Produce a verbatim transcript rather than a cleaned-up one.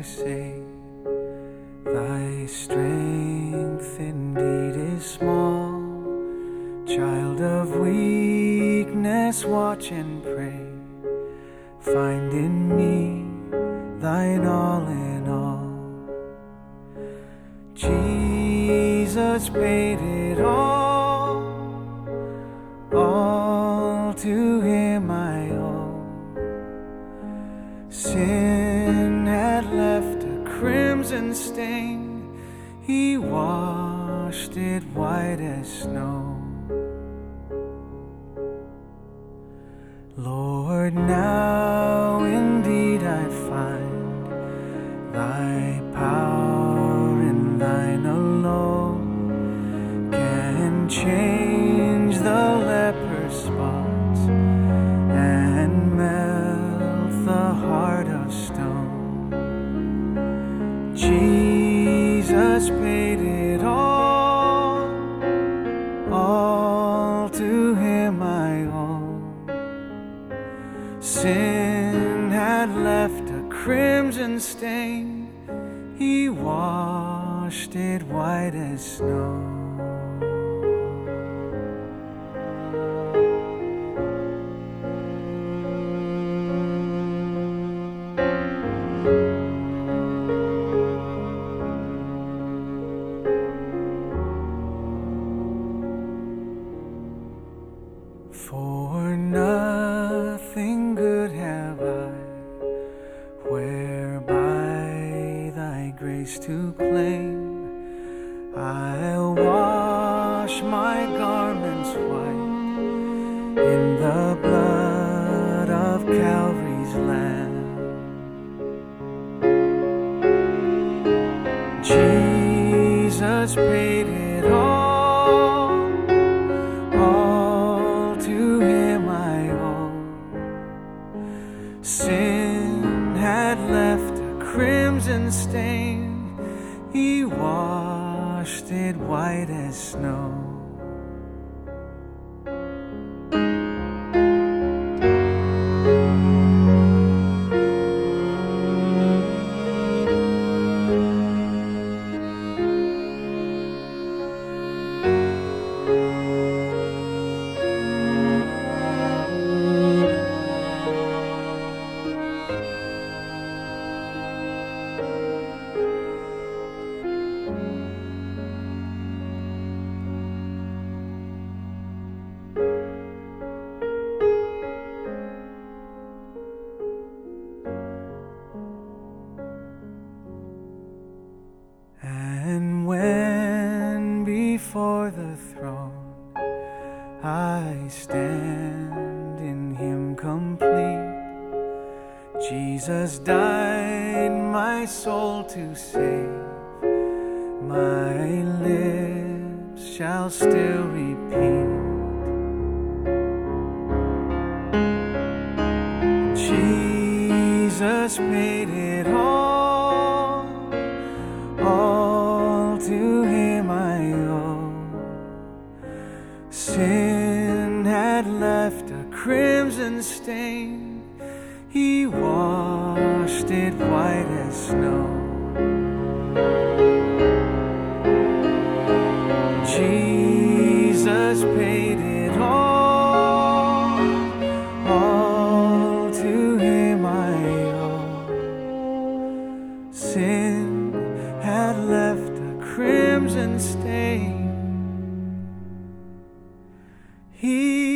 say, thy strength indeed is small. Child of weakness, watch and pray. Find in me thine all in all. Jesus paid it all. All to him I owe. Sin had left a crimson stain. He washed it white as snow. Lord, now indeed I find thy power in thine alone can change the leper's spots and melt the heart of stone. Jesus paid it all. All to him I owe. Sin had left a crimson stain. He washed it white as snow. For nothing good have I, whereby thy grace to claim. I'll wash my garments white in the blood of Calvary's Lamb. Jesus paid it all. Sin had left a crimson stain. He washed it white as snow. And when before the throne I stand in him complete, Jesus died my soul to save. My lips shall still repeat, Jesus paid it all. All to him I owe. Sin had left a crimson stain. He washed it white as snow. Jesus paid it all. All to him I owe. Sin had left a crimson stain. He